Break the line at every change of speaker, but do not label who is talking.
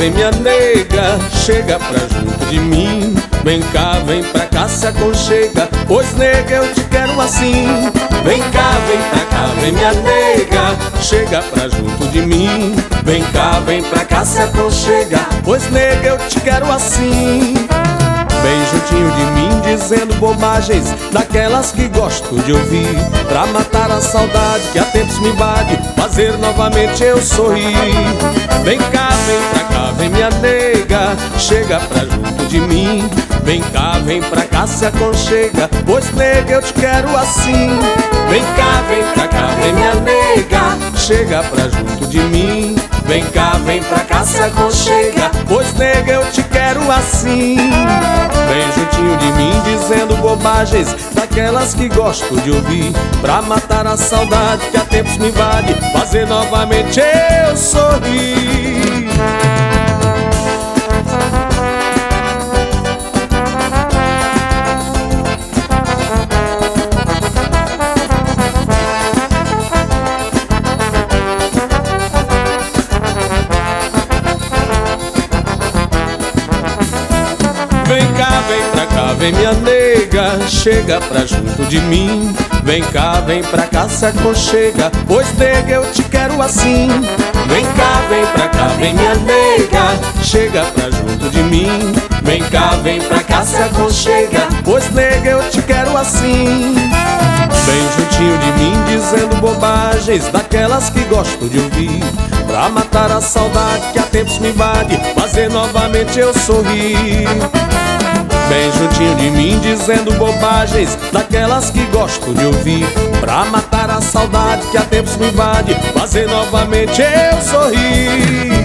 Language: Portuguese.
vem minha nega, chega pra junto de mim. Vem cá, vem pra cá, se aconchega, pois nega eu te quero assim. Vem cá, vem pra cá, vem minha nega, chega pra junto de mim. Vem cá, vem pra cá, se aconchega, pois nega eu te quero assim. Bem juntinho de mim, dizendo bobagens, daquelas que gosto de ouvir, pra matar a saudade que há tempos me invade, fazer novamente eu sorrir. Vem cá, vem pra cá, vem minha nega, chega pra junto de mim. Vem cá, vem pra cá, se aconchega, pois nega eu te quero assim. Vem cá, vem pra cá, vem minha nega, chega pra junto de mim. Vem cá, vem pra cá, se aconchega, pois nega eu te quero assim. Bem juntinho de mim, dizendo bobagens, daquelas que gosto de ouvir, pra matar a saudade que há tempos me invade, fazer novamente eu sorrir. Vem cá, vem pra cá, vem minha nega, chega pra junto de mim. Vem cá, vem pra cá, se aconchega, pois nega eu te quero assim. Vem cá, vem pra cá, vem minha nega, chega pra junto de mim. Vem cá, vem pra cá, se aconchega, pois nega eu te quero assim. Bem juntinho de mim, dizendo bobagens, daquelas que gosto de ouvir, pra matar a saudade que há tempos me invade, fazer novamente eu sorrir. Bem juntinho de mim, dizendo bobagens, daquelas que gosto de ouvir, pra matar a saudade que há tempos me invade, fazer novamente eu sorrir.